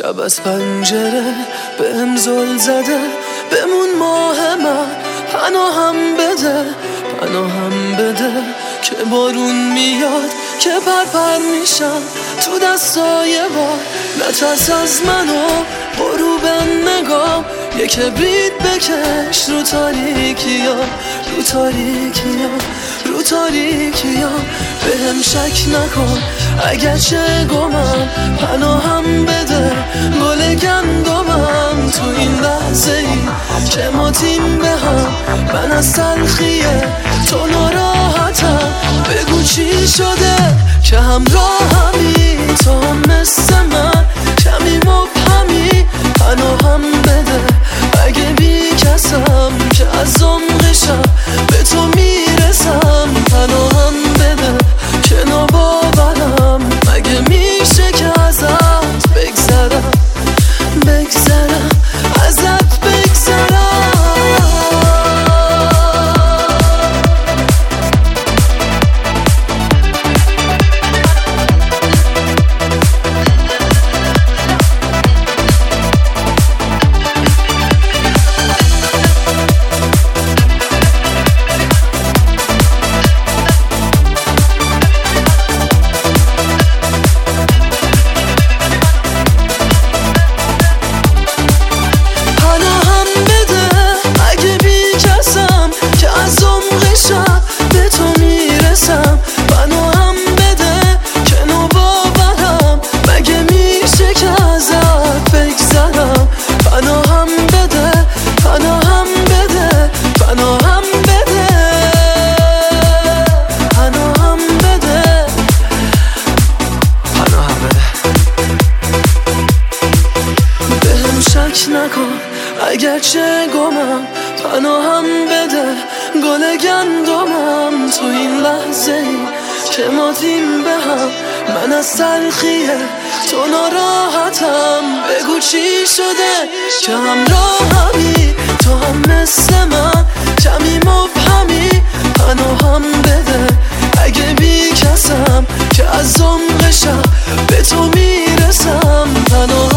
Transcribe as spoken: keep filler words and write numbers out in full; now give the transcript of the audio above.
شب از پنجره به هم زل زده، بمون ماه من پناهم بده، پناهم بده که بارون میاد که پرپر میشم تو دستای بار. نترس از منو غروب نگاه، یه کبریت بکش رو تاریکیا، رو تاریکیا، رو تاریکیا. به هم شک نکن اگر چه گمم، پناهم بده گل گندمم. تو این لحظه ای که ما تیم به هم، من از تلخیه تو ناراحتم. بگو چی شده که همراهمی، تو هم مثل من کمی مبهمی. پناهم بده اگه بی کسم که از عمق شب به تو میرسم. پناهم بده که ناباورم، مگه میشه که ازت بگذرم، بگذرم ازت بگذرم. نکن اگر چه گمم، پناهم بده گل گندمم. تو این لحظه ای که ما تیم به هم، من از تلخیه تو ناراحتم. بگو چی شده که همراهمی، تو هم مثل من کمی مبهمی. پناهم بده اگه بی کسم که از عمق شب به تو میرسم. پناهم